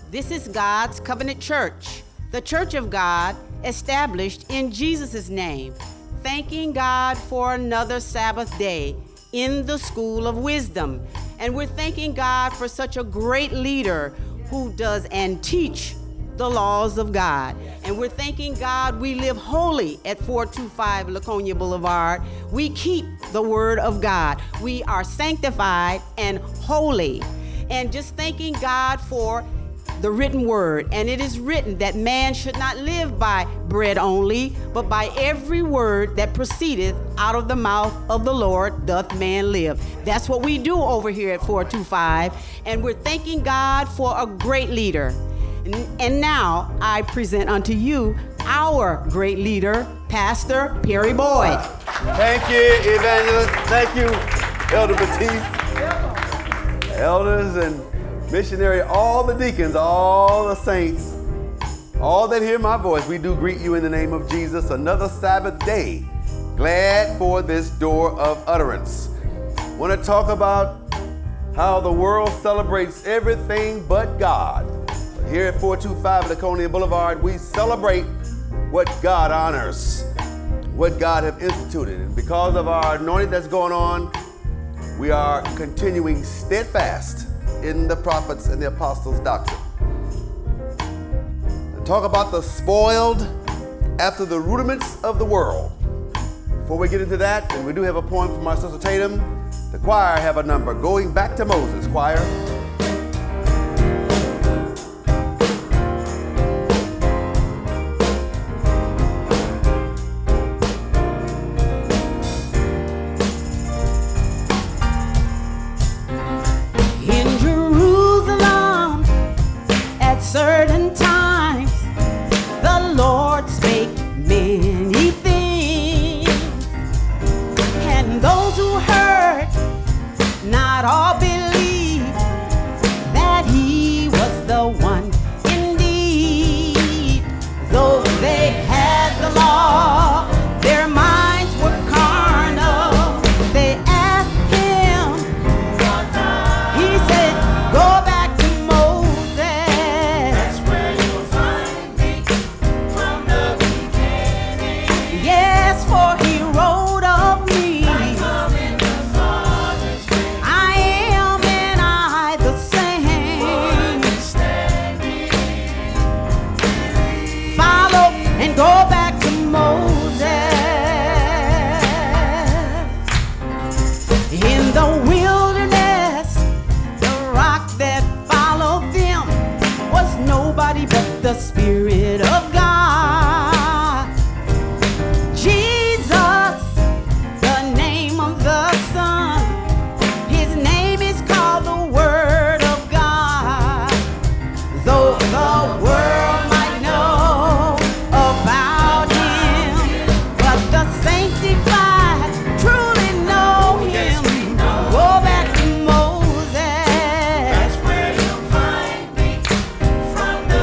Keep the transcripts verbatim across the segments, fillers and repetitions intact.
This is God's covenant church, the church of God established in Jesus' name, thanking God for another Sabbath day in the school of wisdom. And we're thanking God for such a great leader who does and teach the laws of God. And we're thanking God we live holy at four two five Laconia Boulevard. We keep the word of God. We are sanctified and holy. And just thanking God for the written word. And it is written that man should not live by bread only, but by every word that proceedeth out of the mouth of the Lord doth man live. That's what we do over here at four two five. And we're thanking God for a great leader. And, and now I present unto you our great leader, Pastor Perry Boyd. Thank you, Evangelist. Thank you, Elder Batiste. Elders and missionary, all the deacons, all the saints, all that hear my voice, we do greet you in the name of Jesus. Another Sabbath day. Glad for this door of utterance. Want to talk about how the world celebrates everything but God. But here at four two five Laconia Boulevard, we celebrate what God honors, what God have instituted. And because of our anointing that's going on, we are continuing steadfast in the prophets and the apostles' doctrine. And talk about the spoiled after the rudiments of the world. Before we get into that, and we do have a poem from our sister Tatum, the choir have a number, Going Back to Moses, choir. Certain times the Lord spake many things, and those who heard not all believed that he was the one indeed. Though they had the law, their minds were carnal. They asked him, he said, go back to the Spirit of God. Jesus, the name of the Son. His name is called the Word of God. Though the world might know about him, but the sanctified truly know him. Go back to Moses. That's where you'll find me from the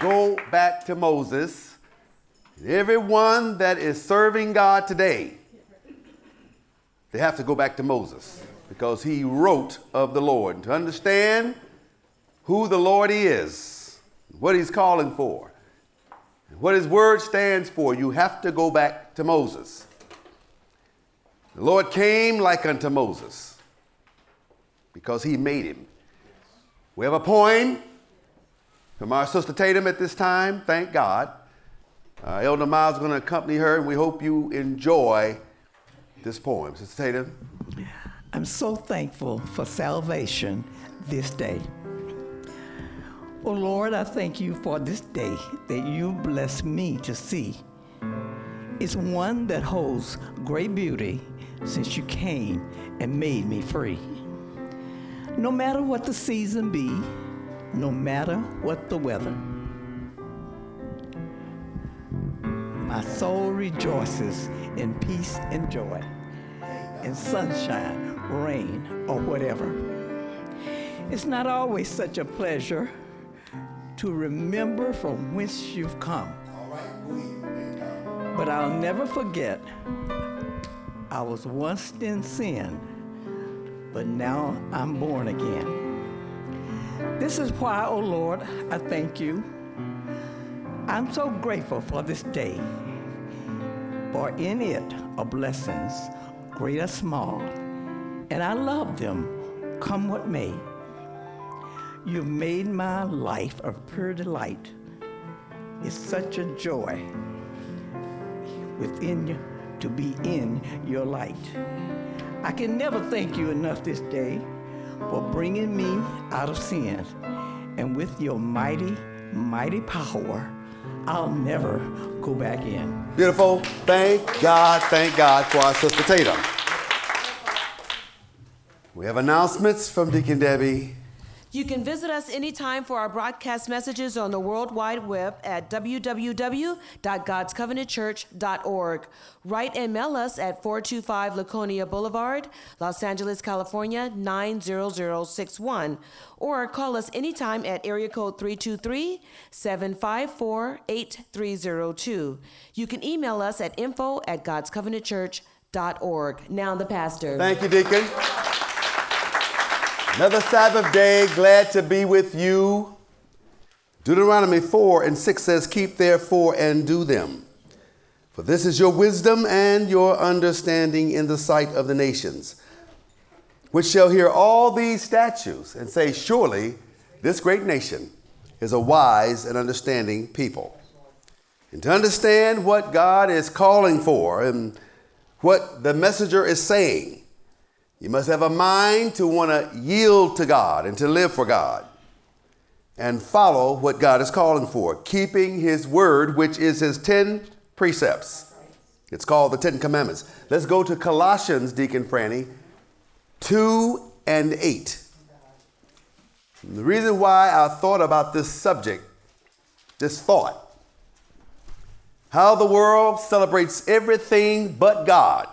go back to Moses. And everyone that is serving God today, they have to go back to Moses because he wrote of the Lord. And to understand who the Lord is, what he's calling for, and what his word stands for, you have to go back to Moses. The Lord came like unto Moses because he made him. We have a poem from our sister Tatum at this time. Thank God. Uh, Elder Miles is going to accompany her, and we hope you enjoy this poem. Sister Tatum. I'm so thankful for salvation this day. Oh Lord, I thank you for this day that you bless me to see. It's one that holds great beauty since you came and made me free. No matter what the season be, no matter what the weather, my soul rejoices in peace and joy, in sunshine, rain, or whatever. It's not always such a pleasure to remember from whence you've come. But I'll never forget, I was once in sin, but now I'm born again. This is why, oh Lord, I thank you. I'm so grateful for this day, for in it are blessings, great or small, and I love them, come what may. You've made my life a pure delight. It's such a joy within you to be in your light. I can never thank you enough this day for bringing me out of sin. And with your mighty, mighty power, I'll never go back in. Beautiful. Thank God, thank God for our sister Tatum. We have announcements from Deacon Debbie. You can visit us anytime for our broadcast messages on the World Wide Web at w w w dot gods covenant church dot org. Write and mail us at four two five Laconia Boulevard, Los Angeles, California, nine zero zero six one. Or call us anytime at area code three two three, seven five four, eight three zero two. You can email us at info at gods covenant church dot org. Now the pastor. Thank you, Deacon. Another Sabbath day, glad to be with you. Deuteronomy four and six says, keep therefore and do them. For this is your wisdom and your understanding in the sight of the nations, which shall hear all these statutes and say, surely this great nation is a wise and understanding people. And to understand what God is calling for and what the messenger is saying, you must have a mind to want to yield to God and to live for God and follow what God is calling for, keeping his word, which is his ten precepts. It's called the Ten Commandments. Let's go to Colossians, Deacon Franny, two and eight. And the reason why I thought about this subject, this thought, how the world celebrates everything but God.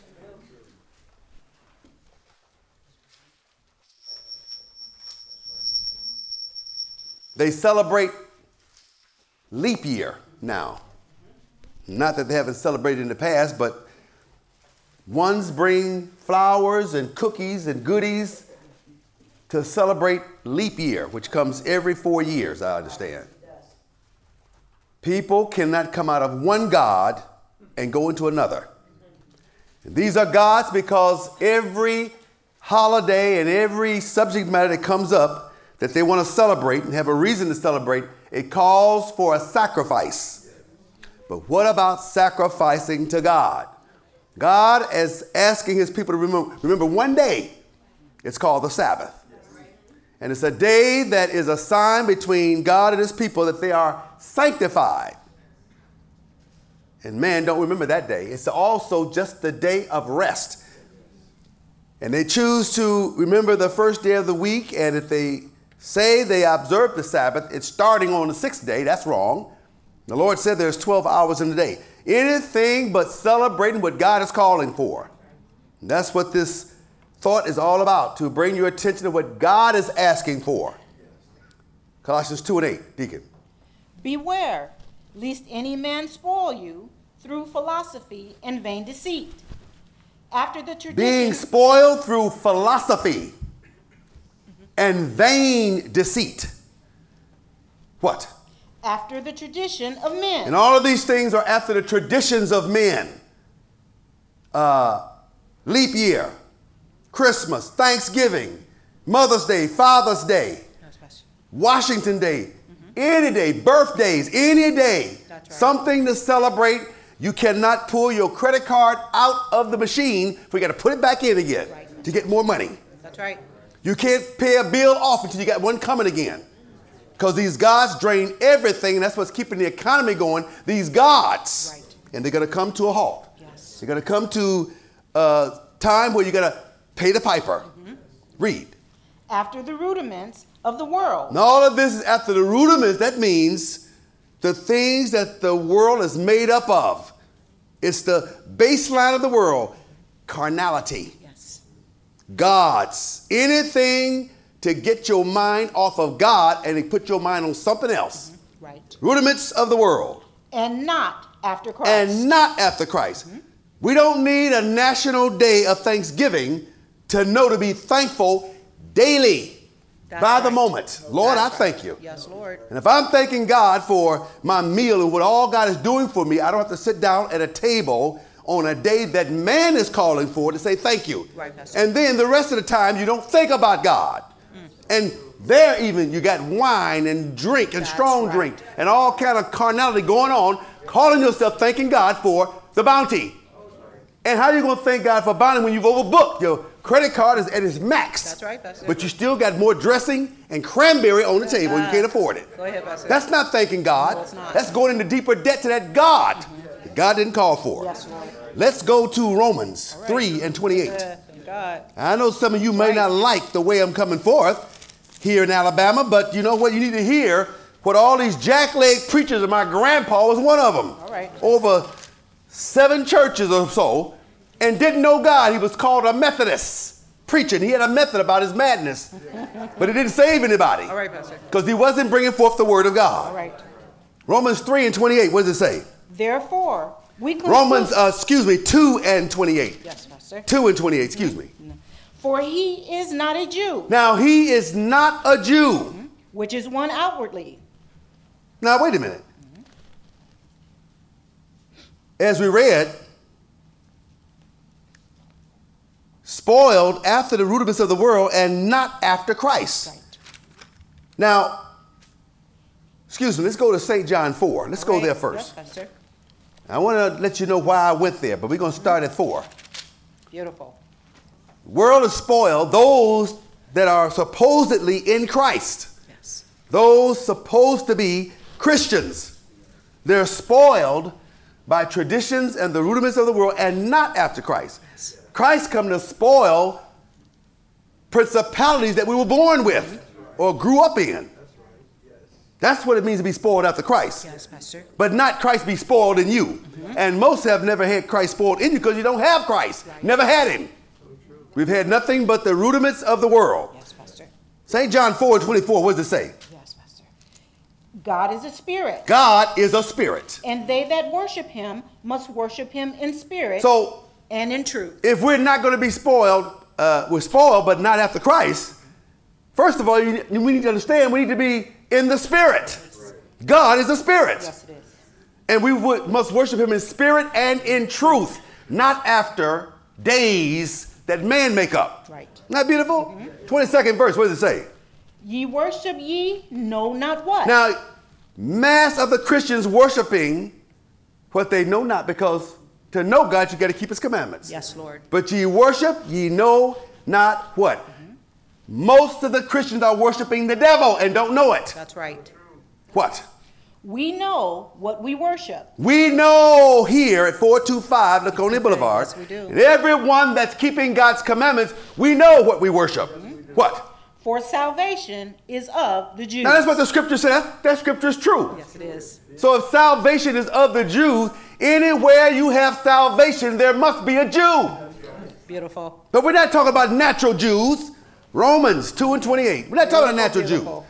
They celebrate leap year now. Not that they haven't celebrated in the past, but ones bring flowers and cookies and goodies to celebrate leap year, which comes every four years, I understand. People cannot come out of one God and go into another. And these are gods because every holiday and every subject matter that comes up that they want to celebrate and have a reason to celebrate, it calls for a sacrifice. But what about sacrificing to God? God is asking his people to remember, remember one day. It's called the Sabbath. And it's a day that is a sign between God and his people that they are sanctified. And man, don't remember that day. It's also just the day of rest. And they choose to remember the first day of the week, and if they say they observe the Sabbath, it's starting on the sixth day. That's wrong. The Lord said there's twelve hours in the day. Anything but celebrating what God is calling for. And that's what this thought is all about, to bring your attention to what God is asking for. Colossians two and eight, Deacon. Beware, lest any man spoil you through philosophy and vain deceit. After the tradition... Being spoiled through philosophy and vain deceit. What? After the tradition of men. And all of these things are after the traditions of men. Uh, leap year, Christmas, Thanksgiving, Mother's Day, Father's Day, Washington Day, mm-hmm. any day, birthdays, any day, right. Something to celebrate. You cannot pull your credit card out of the machine. We got to put it back in again right. to get more money. That's right. You can't pay a bill off until you got one coming again. Because these gods drain everything, and that's what's keeping the economy going. These gods. Right. And they're going to come to a halt. Yes. They're going to come to a time where you're going to pay the piper. Mm-hmm. Read. After the rudiments of the world. And all of this is after the rudiments. That means the things that the world is made up of. It's the baseline of the world. Carnality. Yes. Gods. Anything to get your mind off of God and to put your mind on something else. Mm-hmm. Right. Rudiments of the world. And not after Christ. And not after Christ. Mm-hmm. We don't need a national day of Thanksgiving to know to be thankful daily. That's by right. the moment. Lord, That's I thank right. you. Yes, Lord. And if I'm thanking God for my meal and what all God is doing for me, I don't have to sit down at a table on a day that man is calling for to say thank you. Right, Pastor. And then the rest of the time you don't think about God. Mm. And there even you got wine and drink and That's strong right. drink and all kind of carnality going on, calling yourself thanking God for the bounty. And how are you going to thank God for bounty when you've overbooked? Your credit card is at its max. That's right, Pastor. But you still got more dressing and cranberry on the That's table. God. You can't afford it. Go ahead, Pastor. That's not thanking God. No, it's not. That's going into deeper debt to that God mm-hmm. that God didn't call for. Yes, Lord. Let's go to Romans right. three and twenty-eight. Uh, thank God. I know some of you That's may right. not like the way I'm coming forth here in Alabama, but you know what? You need to hear what all these jackleg preachers, and my grandpa was one of them. All right. Over seven churches or so, and didn't know God. He was called a Methodist preacher, and he had a method about his madness, but it didn't save anybody. All right, Pastor. Because he wasn't bringing forth the word of God. All right. Romans three and twenty-eight, what does it say? Therefore, we conclude... Romans, uh, excuse me, two and twenty-eight. Yes, Pastor. two and twenty-eight, excuse me. For he is not a Jew. Now, he is not a Jew. Mm-hmm. Which is one outwardly. Now, wait a minute. Mm-hmm. As we read, spoiled after the rudiments of the world and not after Christ. Right. Now, excuse me, let's go to Saint John four. Let's All go right. there first. Yes, Pastor. I want to let you know why I went there, but we're going to start at four. Beautiful. The world is spoiled, those that are supposedly in Christ. Yes. Those supposed to be Christians. They're spoiled by traditions and the rudiments of the world and not after Christ. Yes. Christ come to spoil principalities that we were born with mm-hmm. or grew up in. That's what it means to be spoiled after Christ. Yes, Pastor. But not Christ be spoiled in you. Mm-hmm. And most have never had Christ spoiled in you because you don't have Christ. Right. Never had him. We've had nothing but the rudiments of the world. Yes, Pastor. Saint John four and twenty-four, what does it say? Yes, Pastor. God is a spirit. God is a spirit. And they that worship him must worship him in spirit so, and in truth. If we're not going to be spoiled, uh, we're spoiled, but not after Christ, first of all, you, we need to understand we need to be in the spirit. God is a spirit. Yes, it is. And we would, must worship him in spirit and in truth, not after days that man make up. Right. Isn't that beautiful? Mm-hmm. twenty-second verse, what does it say? Ye worship ye know not what. Now, mass of the Christians worshiping what they know not, because to know God, you got to keep his commandments. Yes, Lord. But ye worship, ye know not what. Mm-hmm. Most of the Christians are worshiping the devil and don't know it. That's right. What? We know what we worship. We know here at four two five Laconia Boulevard, yes, we do. And everyone that's keeping God's commandments, we know what we worship. Mm-hmm. What? For salvation is of the Jews. Now that's what the scripture says. That scripture is true. Yes, it is. So if salvation is of the Jews, anywhere you have salvation, there must be a Jew. Beautiful. But we're not talking about natural Jews. Romans two and twenty-eight. We're not talking about natural Jews.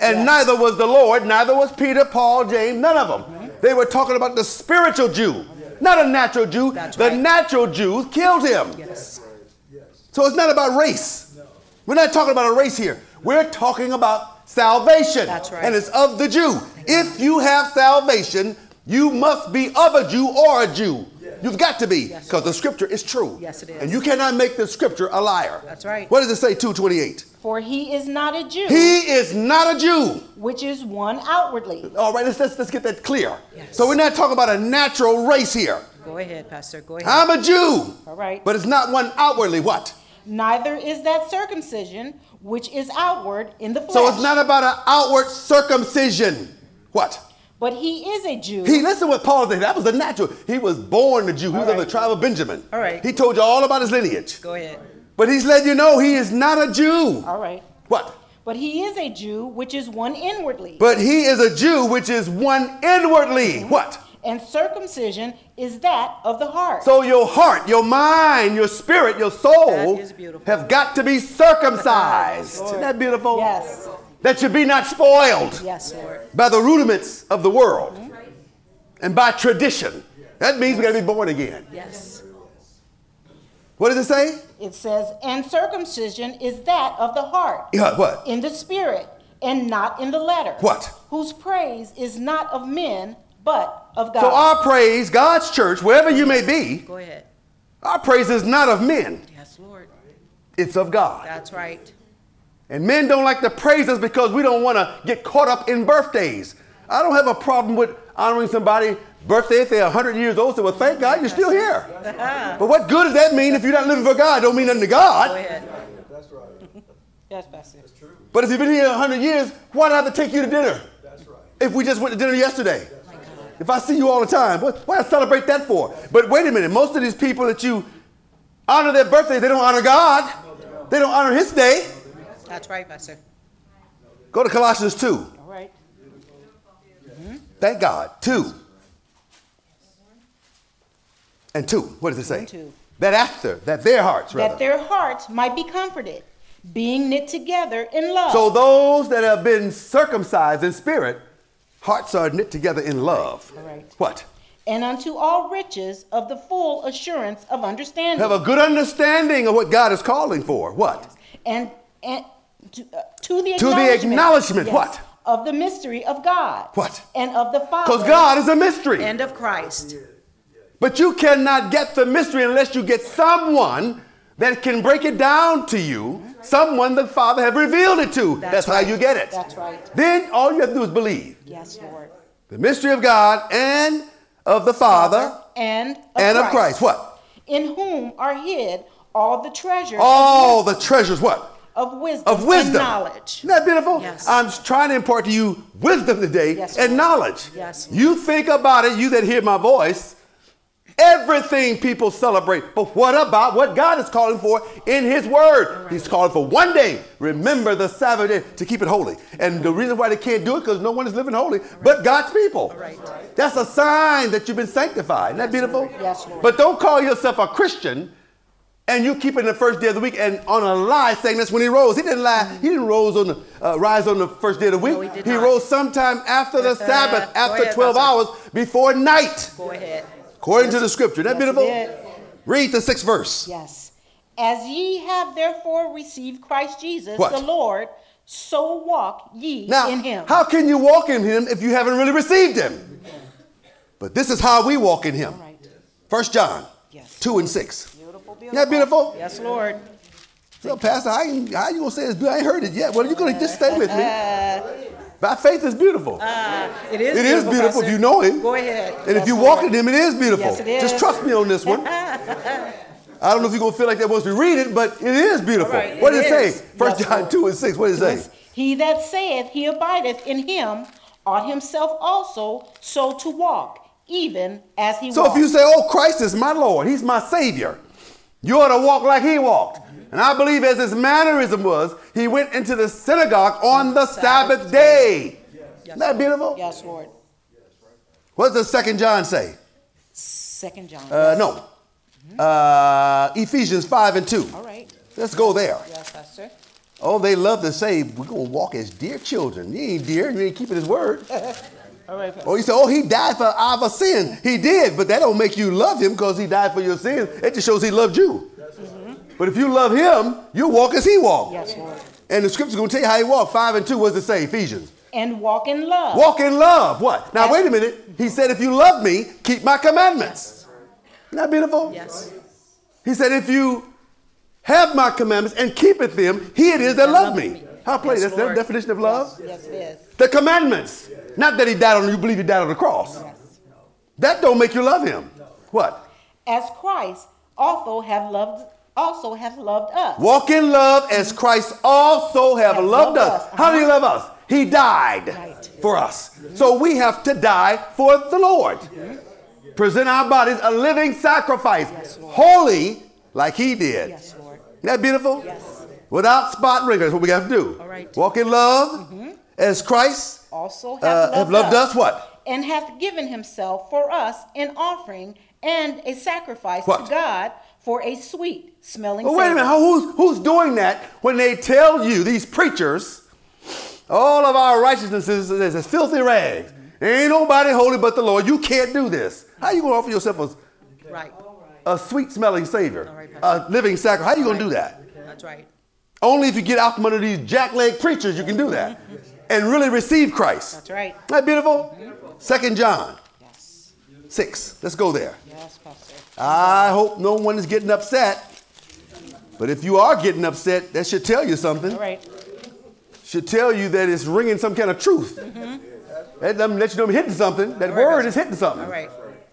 And Yes. neither was the Lord, neither was Peter, Paul, James, none of them. Mm-hmm. They were talking about the spiritual Jew, not a natural Jew. That's the right. natural Jews killed him. Yes. So it's not about race. We're not talking about a race here. We're talking about salvation. That's right. And it's of the Jew. If you have salvation, you must be of a Jew or a Jew. You've got to be, because Yes. the scripture is true. Yes, it is. And you cannot make the scripture a liar. That's right. What does it say, two twenty-eight? For he is not a Jew, He is not a Jew. which is one outwardly. All right, let's, let's, let's get that clear. Yes. So we're not talking about a natural race here. Go ahead, Pastor. Go ahead. I'm a Jew. All right. But it's not one outwardly. What? Neither is that circumcision, which is outward in the flesh. So it's not about an outward circumcision. What? But he is a Jew. He, listen what Paul said. That was the natural. He was born a Jew. He was of right. the tribe of Benjamin. All right. He told you all about his lineage. Go ahead. But he's letting you know he is not a Jew. All right. What? But he is a Jew, which is one inwardly. But he is a Jew, which is one inwardly. What? And circumcision is that of the heart. So your heart, your mind, your spirit, your soul That is beautiful. have got to be circumcised. Lord. Isn't that beautiful? Yes. That you be not spoiled Yes, Lord. by the rudiments of the world and by tradition. That means we got to be born again. Yes. What does it say? It says, and circumcision is that of the heart, Yeah, what? in the spirit, and not in the letter. What? Whose praise is not of men, but of God. So our praise, God's church, wherever you may be, Go ahead. our praise is not of men. Yes, Lord. It's of God. That's right. And men don't like to praise us because we don't want to get caught up in birthdays. I don't have a problem with honoring somebody's birthday if they're one hundred years old. So, well, thank God you're still here. But what good does that mean if you're not living for God? Don't mean nothing to Go God. ahead. Yes, Pastor. But if you've been here one hundred years, why do I have to take you to dinner? If we just went to dinner yesterday. If I see you all the time, what, why do I celebrate that for? But wait a minute, most of these people that you honor their birthdays, they don't honor God. They don't honor his day. That's right, Pastor. Go to Colossians two. All right. Thank God. Two. And two. What does it say? And two. That after, that their hearts, rather. That their hearts might be comforted, being knit together in love. So those that have been circumcised in spirit, hearts are knit together in love. All right. What? And unto all riches of the full assurance of understanding. Have a good understanding of what God is calling for. What? and and to, uh, to the To the acknowledgement, acknowledgement, what? Of the mystery of God. What? And of the Father. Because God is a mystery. And of Christ. But you cannot get the mystery unless you get someone that can break it down to you, someone the Father have revealed it to. That's, That's how right. you get it. That's right. Then all you have to do is believe. Yes, Lord. The mystery of God and of the Father And of and Christ, of Christ. What? In whom are hid all the treasures All of, the treasures, what? of wisdom, Of wisdom. and knowledge. Isn't that beautiful? Yes. I'm trying to impart to you wisdom today Yes, and Lord. knowledge. Yes, Lord. You think about it, you that hear my voice, everything people celebrate. But what about what God is calling for in his word? He's calling for one day. Remember the Sabbath day to keep it holy. And the reason why they can't do it because no one is living holy but God's people. Right. That's a sign that you've been sanctified. Isn't that beautiful? Yes, Lord. But don't call yourself a Christian and you keep it the first day of the week and on a lie saying that's when he rose. He didn't lie. He didn't rose on the, uh, rise on the first day of the week. No, he did he not. rose sometime after the Sabbath, Go after ahead, twelve Pastor. hours before night. Go ahead. According to the scripture. Isn't that Yes, beautiful? it did. Read the sixth verse. Yes. As ye have therefore received Christ Jesus, What? the Lord, so walk ye Now, in him. how can you walk in him if you haven't really received him? But this is how we walk in him. All right. First John Yes. two and six. Beautiful, beautiful. Isn't that beautiful? Yes, Lord. So, Pastor, how you, how you going to say it's beautiful? I ain't heard it yet. Well, you're going to just stay with me. By faith is beautiful. It is It is beautiful if you know him. Go ahead. And if Yes, you Lord. walk in him, it is beautiful. Yes, it is. Just trust me on this one. I don't know if you're going to feel like that once we read it, but it is beautiful. All right, What it did it is. say? First Yes, John Lord. two and six. What did it say? He that saith he abideth in him ought himself also so to walk, even as he So walked. if you say, oh, Christ is my Lord, he's my Savior, you ought to walk like he walked. And I believe as his mannerism was, he went into the synagogue on the Sabbath day. Isn't that beautiful? Yes, Lord. What does Second John say? Second John. Uh, no. Uh, Ephesians five and two. All right. Let's go there. Yes, Pastor. Oh, they love to say, we're going to walk as dear children. You ain't dear. You ain't keeping his word. All right. Or you say, oh, he died for our sin. He did, but that don't make you love him because he died for your sins. It just shows he loved you. Mm-hmm. But if you love him, you walk as he walked. Yes, Lord. And the scripture's going to tell you how he walked. Five and two, what does it say? Ephesians. And walk in love. Walk in love. What? Now, As- wait a minute. He said, if you love me, keep my commandments. Isn't that beautiful? Yes. He said, if you have my commandments and keepeth them, he it is that love me. How play? Yes, That's the Lord. definition of love? Yes, it is. The commandments. Not that he died on, you believe he died on the cross. Yes. That don't make you love him. What? As Christ also have loved also have loved us. Walk in love as Christ also have Have loved loved us. us. How did he Uh-huh. love us? He died Right. for us. So we have to die for the Lord. Present our bodies a living sacrifice, Yes, Lord. holy like he did. Yes, Lord. Isn't that beautiful? Yes. Without spot and wrinkle. That's what we have to do. All right. Walk in love as Christ Also have, uh, loved, have loved us. us. What? And hath given himself for us an offering and a sacrifice What? to God for a sweet smelling Well, wait a savor. minute. How, who's, who's doing that when they tell you, these preachers, all of our righteousness is, is as filthy rags. There ain't nobody holy but the Lord. You can't do this. How you going to offer yourself a, Right. a sweet smelling savior, All right, a Pastor. living sacrifice? How you going to do that? That's right. Only if you get out from under these jackleg preachers you can do that and really receive Christ. That's right. Isn't that beautiful? Second John Yes. six. Let's go there. Yes, Pastor. I hope no one is getting upset. But if you are getting upset, that should tell you something. All right. Should tell you that it's ringing some kind of truth. That doesn't let you know I'm hitting something. That All right, word Pastor. is hitting something. All right.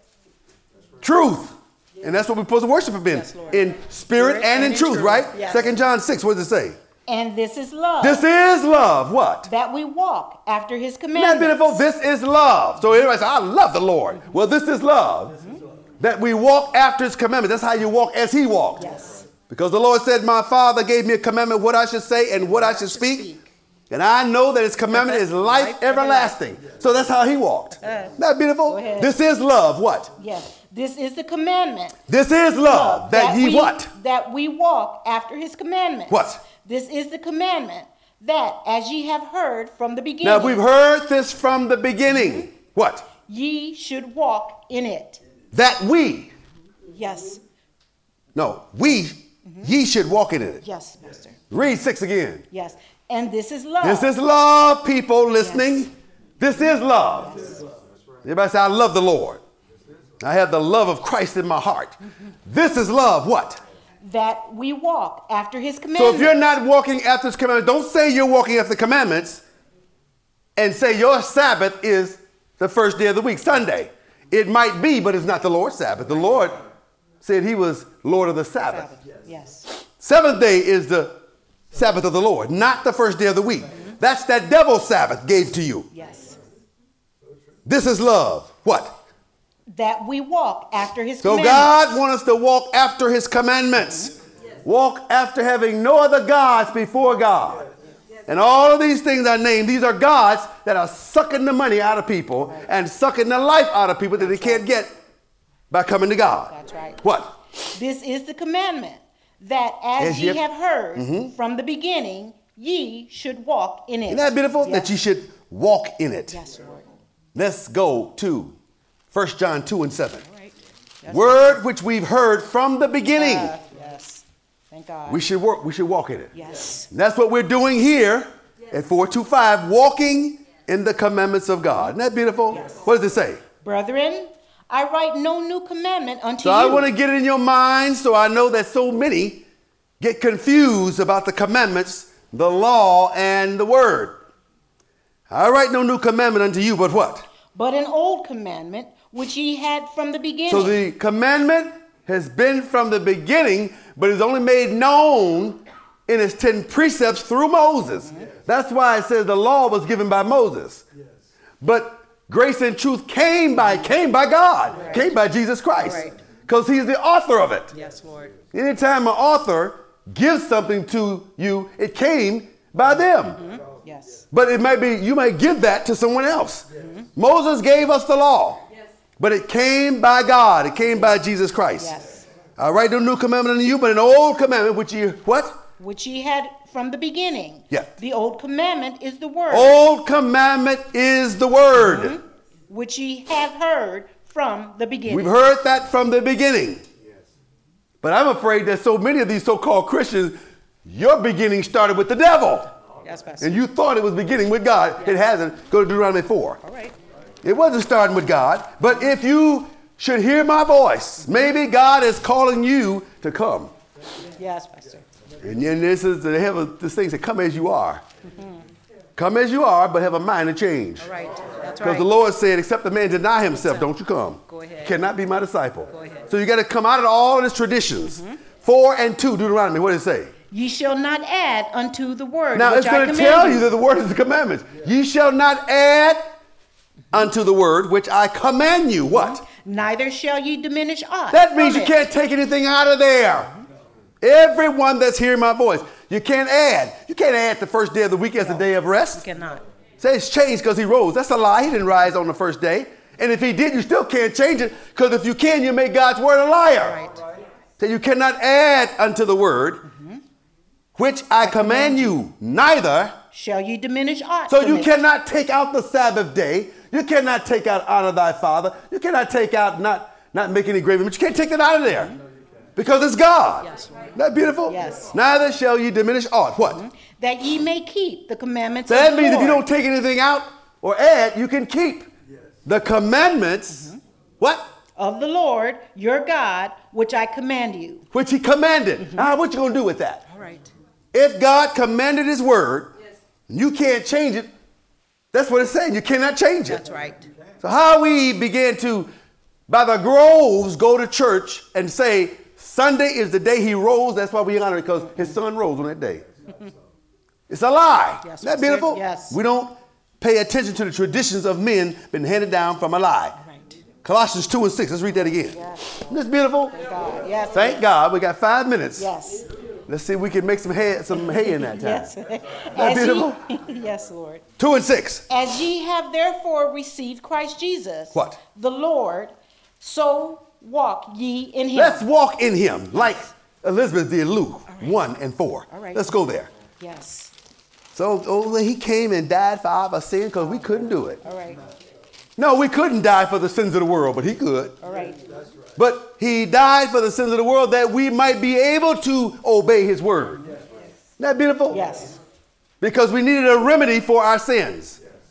Truth. And that's what we're supposed to worship him in. Yes, Lord. In spirit, Spirit and in and in truth, truth. right? Yes. Second John six, what does it say? And this is love. This is love. What? that we walk after his Isn't that commandments. beautiful? This is love. So everybody says, I love the Lord. Well, this is love. That we walk after his commandments. That's how you walk as he walked. Yes. Because the Lord said, my Father gave me a commandment what I should say and what I should speak. And I know that his commandment is life Life everlasting. So that's how he walked. Isn't that beautiful? Go ahead. This is love. What? Yes. This is the commandment. This is love. That ye we, what? That we walk after his commandments. What? This is the commandment that as ye have heard from the beginning. Now we've heard this from the beginning. What? Ye should walk in it. That we. Yes. No, we. Ye should walk in it. Yes, Master. Read six again. Yes. And this is love. This is love, people listening. This is love. Everybody say, I love the Lord. I have the love of Christ in my heart. This is love. What? That we walk after his So commandments. if you're not walking after his commandments, don't say you're walking after the commandments and say your Sabbath is the first day of the week, Sunday. It might be, but it's not the Lord's Sabbath. The Lord said he was Lord of the Sabbath. Sabbath. Yes. Seventh day is the Sabbath of the Lord, not the first day of the week. That's that devil's Sabbath gave to you. Yes. This is love. What? That we walk after his So commandments. God wants us to walk after his commandments. Walk after having no other gods before God. And all of these things I named, these are gods that are sucking the money out of people and sucking the life out of people that they can't get by coming to God. That's right. What? This is the commandment, that as, As ye ye have- have heard from the beginning, ye should walk in it. Isn't that beautiful? Yes. That you should walk in it. Yes, Lord. Let's go to First John two and seven. All right. Yes, Word which we've heard from the beginning. Uh, yes. Thank God. We should work, we should walk in it. yes. And that's what we're doing here at four two five, walking in the commandments of God. Isn't that beautiful? Yes. What does it say? Brethren, I write no new commandment unto So you. I want to get it in your mind, so I know that so many get confused about the commandments, the law, and the word. I write no new commandment unto you, but what? But an old commandment, which ye had from the beginning. So the commandment has been from the beginning, but is only made known in its ten precepts through Moses. That's why it says the law was given by Moses. But grace and truth came by came by God, Right. came by Jesus Christ, Right. because he's the author of it. Yes, Lord. Anytime an author gives something to you, it came by them. Yes. But it might be, you might give that to someone else. Moses gave us the law, but it came by God. It came by Jesus Christ. Yes. I write no new commandment unto you, but an old commandment which you, what? Which ye had from the beginning. Yeah. The old commandment is the word, Old commandment is the word. Mhm. which ye have heard from the beginning. We've heard that from the beginning. But I'm afraid that so many of these so-called Christians, your beginning started with the devil. Yes, Pastor. And you thought it was beginning with God. It hasn't. Go to Deuteronomy four. All right. It wasn't starting with God. But if you should hear my voice, maybe God is calling you to come. Yes, Pastor. And then this is they have a, this thing that come as you are. Mm-hmm. Come as you are, but have a mind to change. All right. That's Because right. the Lord said, except the man deny himself, don't you come. Go ahead. Cannot be my disciple. Go ahead. So you got to come out of all of his traditions. Mm-hmm. Four and two, Deuteronomy, what does it say? Ye shall not add unto the word Now which it's I going to command tell you that the word is the commandments. Ye shall not add unto the word which I command you. What? Neither shall ye diminish aught. That means from you it. can't take anything out of there. Everyone that's hearing my voice, you can't add. You can't add the first day of the week as the day of rest. You cannot. Say it's changed because he rose. That's a lie. He didn't rise on the first day. And if he did, you still can't change it, because if you can, you make God's word a liar. Right. So you cannot add unto the word, mm-hmm. which I, I command, command you, neither shall ye diminish aught. So you it. cannot take out the Sabbath day. You cannot take out honor thy father. You cannot take out not, not make any graven, but you can't take that out of there. Mm-hmm. Because it's God. Yes, right. Isn't that beautiful? Yes. Neither shall ye diminish aught. What? Mm-hmm. That ye may keep the commandments So of that the means Lord. if you don't take anything out or add, you can keep yes. the commandments. Mm-hmm. What? Of the Lord, your God, which I command you. Which he commanded. Mm-hmm. Now, what you going to do with that? All right. If God commanded his word, yes. you can't change it. That's what it's saying. You cannot change it. That's right. So how we began to, by the groves, go to church and say, Sunday is the day he rose. That's why we honor it, because his son rose on that day. It's a lie. Yes, Isn't that beautiful? Yes. We don't pay attention to the traditions of men been handed down from a lie. Right. Colossians two and six. Let's read that again. Yes. Isn't this beautiful? Thank God. Yes. Thank yes. God. We got five minutes. Yes. Let's see if we can make some hay, some hay in that time. Yes. Isn't that As beautiful? ye, yes, Lord. Two and six. As ye have therefore received Christ Jesus, What? the Lord, so walk ye in him. Let's walk in him like Elizabeth did Luke right. one and four. All right. Let's go there. Yes. So oh, he came and died for our sin because we couldn't do it. All right. No, we couldn't die for the sins of the world, but he could. All right. But he died for the sins of the world that we might be able to obey his word. Yes. Isn't that beautiful? Yes. Because we needed a remedy for our sins. Yes.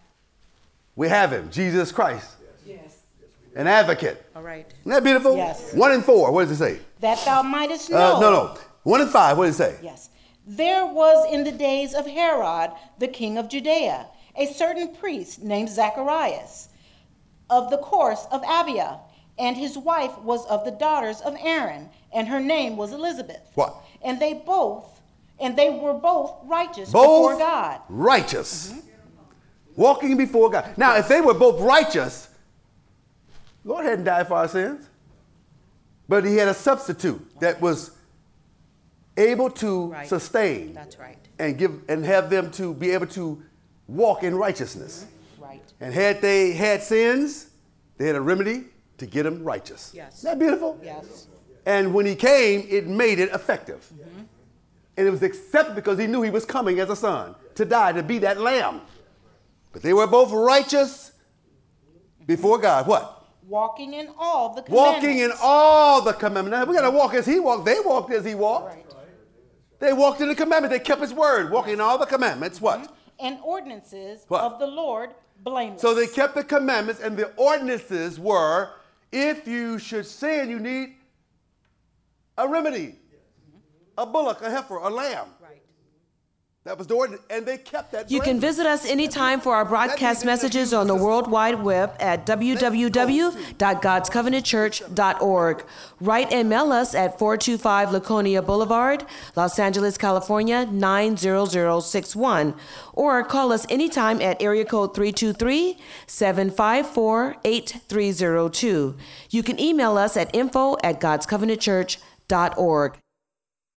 We have him, Jesus Christ. Yes. An advocate. All right. Isn't that beautiful? Yes. One and four, what does it say? That thou mightest know. Uh, no, no. One and five, what does it say? Yes. There was in the days of Herod, the king of Judea, a certain priest named Zacharias, of the course of Abia, and his wife was of the daughters of Aaron, and her name was Elizabeth. What? And they both, and they were both righteous both before God. Righteous. Mm-hmm. Walking before God. Now, if they were both righteous, Lord hadn't died for our sins, but he had a substitute that was able to right. sustain. That's right. And give and have them to be able to walk in righteousness. Right. And had they had sins, they had a remedy to get them righteous. Yes. Isn't that beautiful? Yes. And when he came, it made it effective. Mm-hmm. And it was accepted because he knew he was coming as a son to die, to be that lamb. But they were both righteous before God. What? Walking in all the commandments. Walking in all the commandments. Now, we got to walk as he walked. They walked as he walked. Right. They walked in the commandment. They kept his word. Walking in all the commandments. What? Mm-hmm. And ordinances What? of the Lord blameless. So they kept the commandments, and the ordinances were, if you should sin, you need a remedy. A bullock, a heifer, a lamb. Right. That was the ordinance, and they kept that. You can visit us anytime for our broadcast messages on the World Wide Web at w w w dot gods covenant church dot org. Write and mail us at four two five Laconia Boulevard, Los Angeles, California, nine zero zero six one. Or call us anytime at area code three two three, seven five four, eight three zero two. You can email us at info at gods covenant church dot org.